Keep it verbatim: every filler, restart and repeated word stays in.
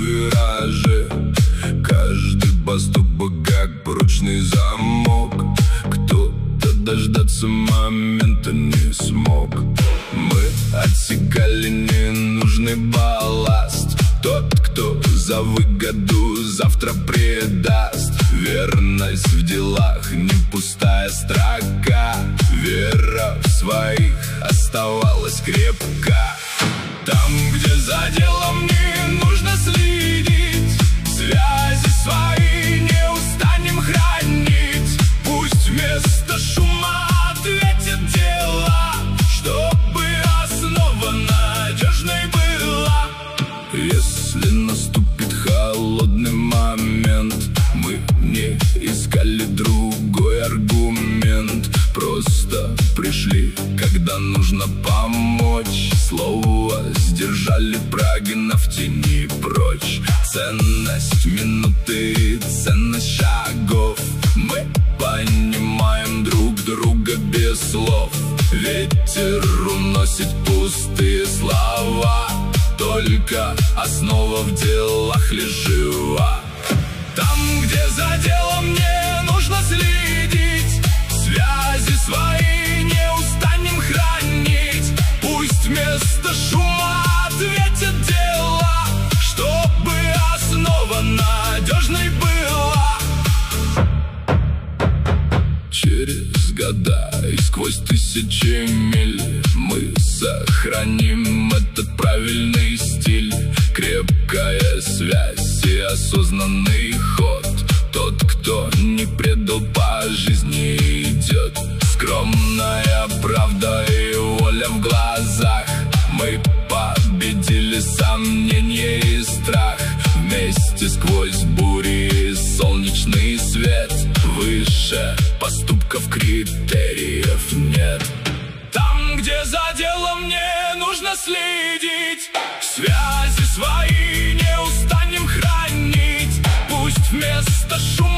вираже. Каждый поступок как прочный замок. Кто-то дождаться момента не смог. Мы отсекали ненужный балласт. Тот, кто за выгоду завтра предаст. Верность в делах не пустая строка. Вера в своих оставалась крепка. Там, где за делом не нужно следить, связи свои не устанем хранить. Пусть вместо шума ответит дело, чтобы основа надежной была. Если наступит холодный момент, мы не искали другой аргумент. Просто пришли, когда нужно помочь. Слово сдержали, прогнав тени прочь. Ценность минуты, ценность шагов. Мы понимаем друг друга без слов. Ветер уносит пустые слова. Только основа в делах лишь жива. Там, где за делом не нужно следить, связи свои не устанем хранить. Пусть вместо шума ответит дело, чтобы основа надежной была. Через года и сквозь тысячи миль мы сохраним этот правильный стиль. Крепкая связь и осознанный ход. Тот, кто не предал, по жизни идет. Скромная правда и воля в глазах. Мы победили сомнения и страх. Вместе сквозь бури и солнечный свет. Выше поступков критериев нет. Там, где за делом не нужно следить, связи свои не устанем хранить. Пусть вместо шума